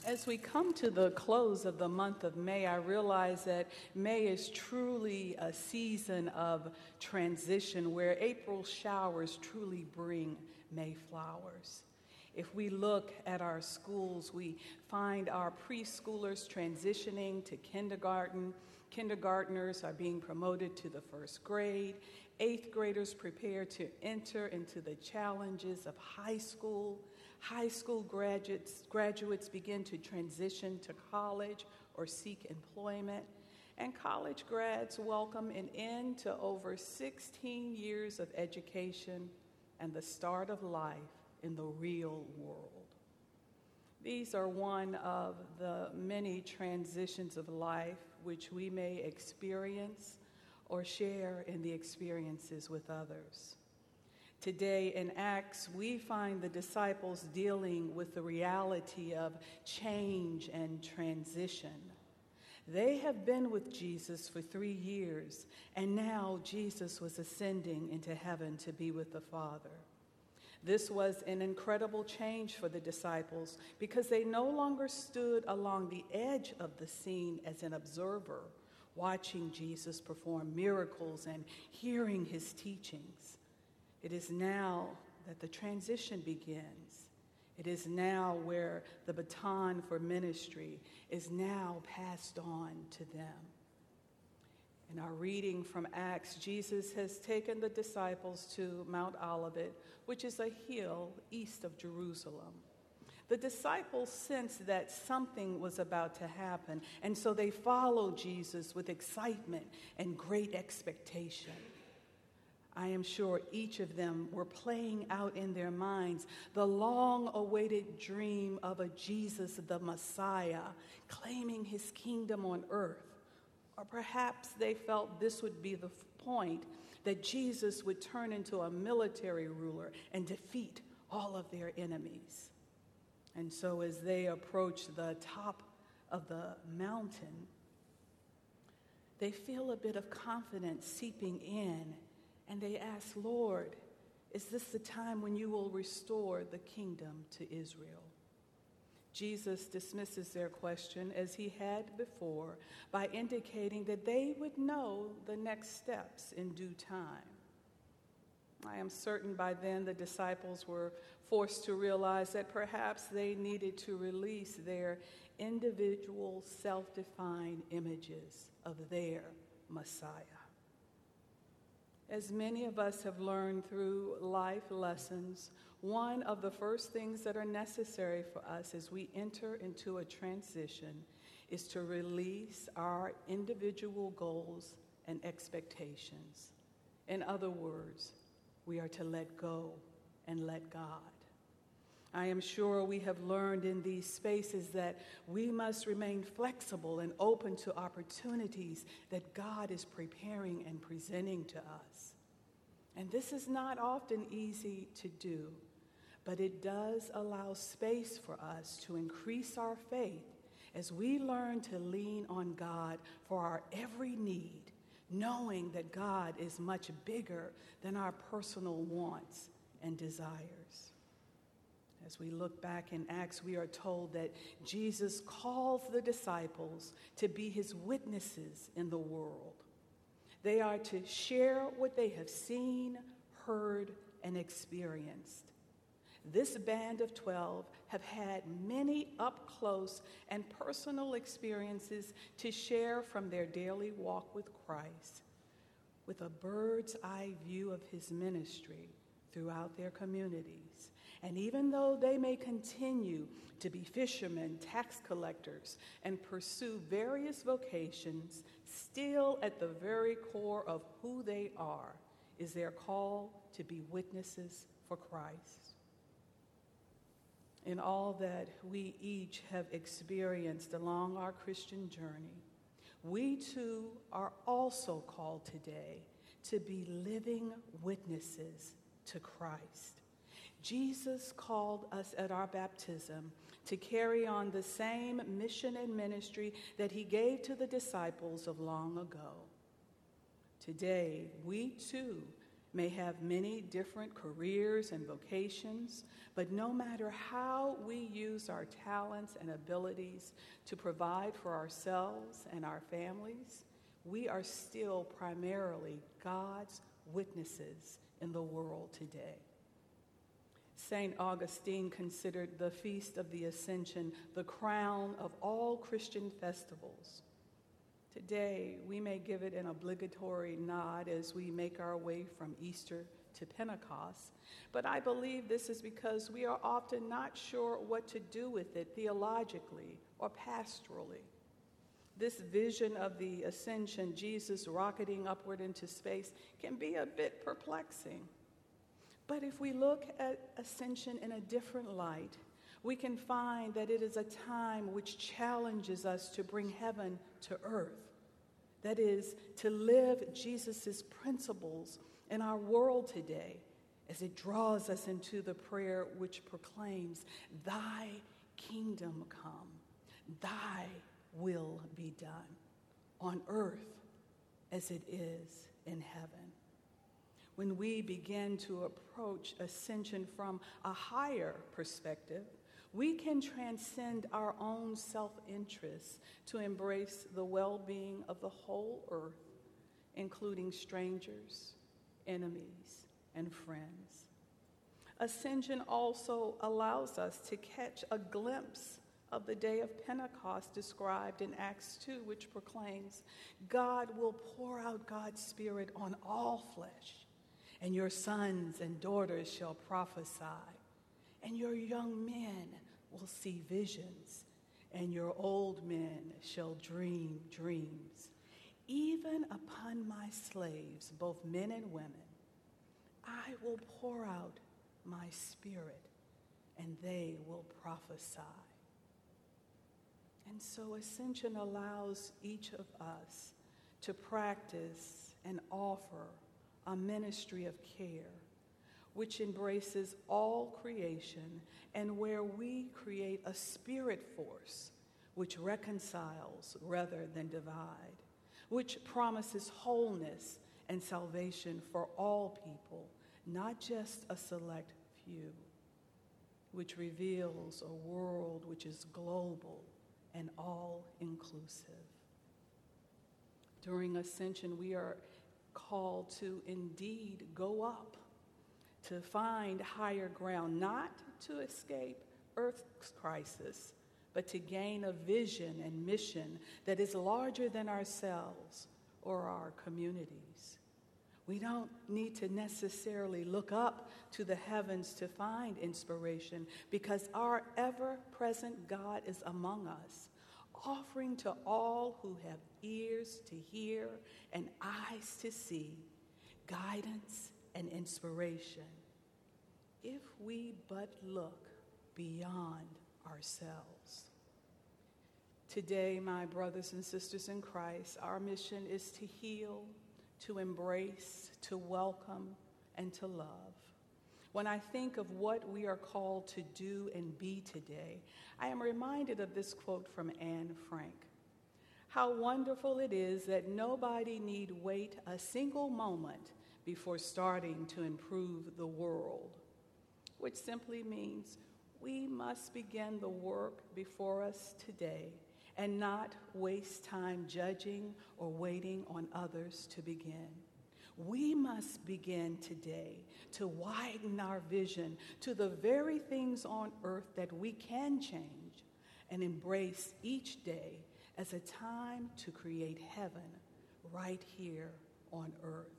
As we come to the close of the month of May, I realize that May is truly a season of transition where April showers truly bring May flowers. If we look at our schools, we find our preschoolers transitioning to kindergarten. Kindergartners are being promoted to the first grade. Eighth graders prepare to enter into the challenges of high school. High school graduates begin to transition to college or seek employment. And college grads welcome an end to over 16 years of education and the start of life in the real world. These are one of the many transitions of life which we may experience or share in the experiences with others. Today in Acts, we find the disciples dealing with the reality of change and transition. They have been with Jesus for 3 years, and now Jesus was ascending into heaven to be with the Father. This was an incredible change for the disciples because they no longer stood along the edge of the scene as an observer, watching Jesus perform miracles and hearing his teachings. It is now that the transition begins. It is now where the baton for ministry is now passed on to them. In our reading from Acts, Jesus has taken the disciples to Mount Olivet, which is a hill east of Jerusalem. The disciples sensed that something was about to happen, and so they followed Jesus with excitement and great expectation. I am sure each of them were playing out in their minds the long-awaited dream of a Jesus, the Messiah, claiming his kingdom on earth. Or perhaps they felt this would be the point, that Jesus would turn into a military ruler and defeat all of their enemies. And so as they approach the top of the mountain, they feel a bit of confidence seeping in. And they ask, Lord, is this the time when you will restore the kingdom to Israel? Jesus dismisses their question as he had before by indicating that they would know the next steps in due time. I am certain by then the disciples were forced to realize that perhaps they needed to release their individual self-defined images of their Messiah. As many of us have learned through life lessons, one of the first things that are necessary for us as we enter into a transition is to release our individual goals and expectations. In other words, we are to let go and let God. I am sure we have learned in these spaces that we must remain flexible and open to opportunities that God is preparing and presenting to us. And this is not often easy to do, but it does allow space for us to increase our faith as we learn to lean on God for our every need, knowing that God is much bigger than our personal wants and desires. As we look back in Acts, we are told that Jesus calls the disciples to be his witnesses in the world. They are to share what they have seen, heard, and experienced. This band of 12 have had many up-close and personal experiences to share from their daily walk with Christ, with a bird's-eye view of his ministry throughout their communities. And even though they may continue to be fishermen, tax collectors, and pursue various vocations, still at the very core of who they are is their call to be witnesses for Christ. In all that we each have experienced along our Christian journey, we too are also called today to be living witnesses to Christ. Jesus called us at our baptism to carry on the same mission and ministry that he gave to the disciples of long ago. Today, we too may have many different careers and vocations, but no matter how we use our talents and abilities to provide for ourselves and our families, we are still primarily God's witnesses in the world today. St. Augustine considered the Feast of the Ascension the crown of all Christian festivals. Today, we may give it an obligatory nod as we make our way from Easter to Pentecost, but I believe this is because we are often not sure what to do with it theologically or pastorally. This vision of the ascension, Jesus rocketing upward into space, can be a bit perplexing. But if we look at ascension in a different light, we can find that it is a time which challenges us to bring heaven to earth. That is, to live Jesus' principles in our world today as it draws us into the prayer which proclaims, "Thy kingdom come, thy will be done on earth as it is in heaven." When we begin to approach ascension from a higher perspective, we can transcend our own self-interest to embrace the well-being of the whole earth, including strangers, enemies, and friends. Ascension also allows us to catch a glimpse of the day of Pentecost described in Acts 2, which proclaims, "God will pour out God's Spirit on all flesh, and your sons and daughters shall prophesy, and your young men will see visions, and your old men shall dream dreams. Even upon my slaves, both men and women, I will pour out my Spirit, and they will prophesy." And so ascension allows each of us to practice and offer a ministry of care, which embraces all creation and where we create a spirit force which reconciles rather than divide, which promises wholeness and salvation for all people, not just a select few, which reveals a world which is global and all-inclusive. During Ascension, we are called to indeed go up, to find higher ground, not to escape Earth's crisis, but to gain a vision and mission that is larger than ourselves or our communities. We don't need to necessarily look up to the heavens to find inspiration, because our ever-present God is among us, offering to all who have ears to hear and eyes to see guidance and inspiration, if we but look beyond ourselves. Today, my brothers and sisters in Christ, our mission is to heal, to embrace, to welcome, and to love. When I think of what we are called to do and be today, I am reminded of this quote from Anne Frank. "How wonderful it is that nobody need wait a single moment before starting to improve the world," which simply means we must begin the work before us today and not waste time judging or waiting on others to begin. We must begin today to widen our vision to the very things on earth that we can change, and embrace each day as a time to create heaven right here on earth.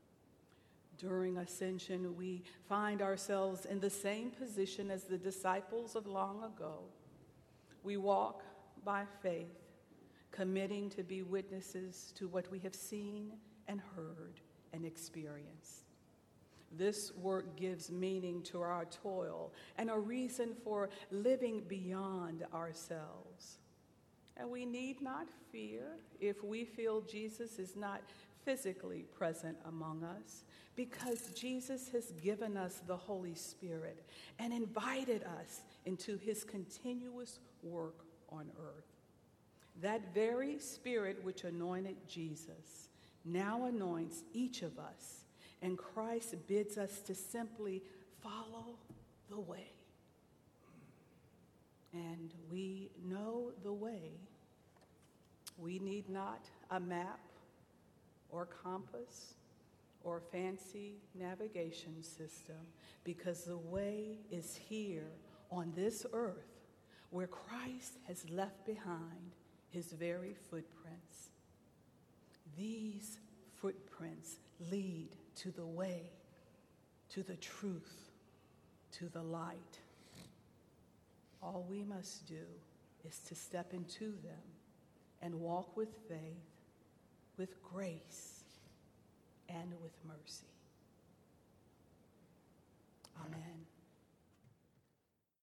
During Ascension, we find ourselves in the same position as the disciples of long ago. We walk by faith, committing to be witnesses to what we have seen and heard and experienced. This work gives meaning to our toil and a reason for living beyond ourselves. And we need not fear if we feel Jesus is not physically present among us, because Jesus has given us the Holy Spirit and invited us into his continuous work on earth. That very Spirit which anointed Jesus now anoints each of us, And Christ bids us to simply follow the way. And we know the way. We need not a map or compass or fancy navigation system, because the way is here on this earth where Christ has left behind his very footprints. These footprints lead to the way, to the truth, to the light. All we must do is to step into them and walk with faith, with grace, and with mercy. Amen.